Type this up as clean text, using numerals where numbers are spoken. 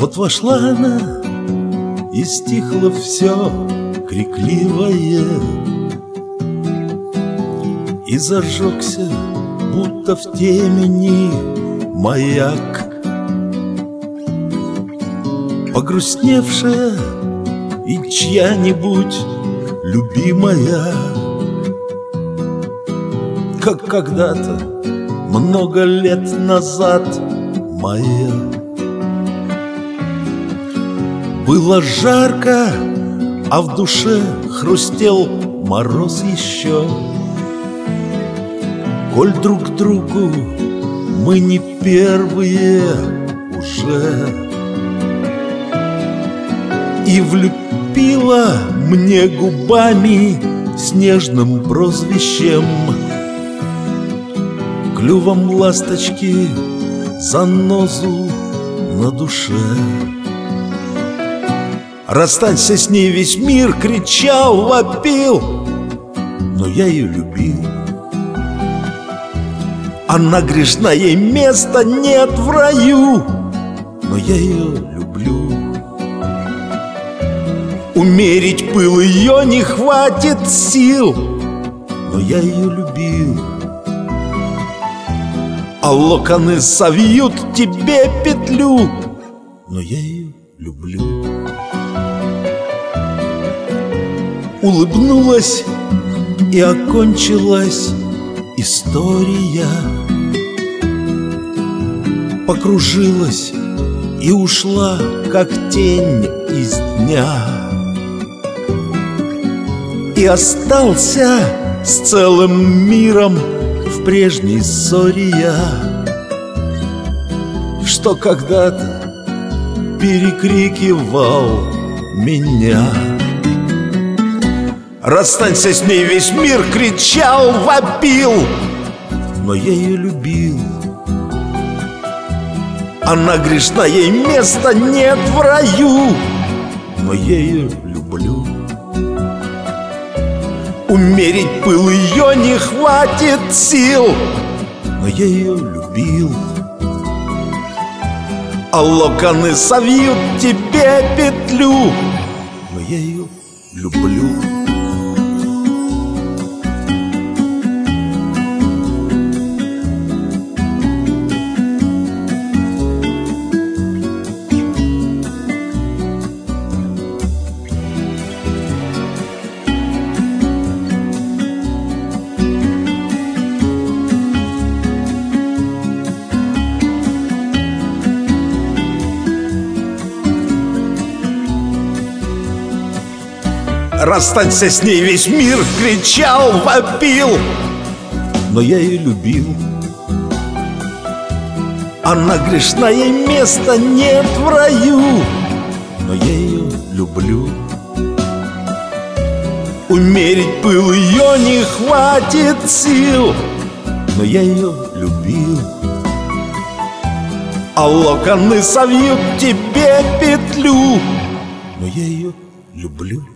Вот вошла она, и стихло все крикливое, и зажегся, будто в темени, маяк. Погрустневшая и чья-нибудь любимая, как когда-то много лет назад моя. Было жарко, а в душе хрустел мороз еще. Коль друг другу мы не первые уже. И влюбила мне губами с нежным прозвищем, клювом ласточки занозу на душе. Расстанься с ней, весь мир кричал, вопил, но я ее любил. Она грешна, ей места нет в раю, но я ее люблю. Умерить пыл ее не хватит сил, но я ее любил. А локоны совьют тебе петлю, но я ее люблю. Улыбнулась, и окончилась история. Покружилась и ушла, как тень из дня. И остался с целым миром в прежней ссоре я, что когда-то перекрикивал меня. Расстанься с ней, весь мир кричал, вопил, но я ее любил. Она грешна, ей места нет в раю, но я ее люблю. Умерить пыл ее не хватит сил, но я ее любил. А локоны совьют тебе петлю, но я ее люблю. Расстанься с ней, весь мир кричал, вопил, но я ее любил. Она грешна, ей места нет в раю, но я ее люблю. Умерить пыл ее не хватит сил, но я ее любил. А локоны совьют тебе петлю, но я ее люблю.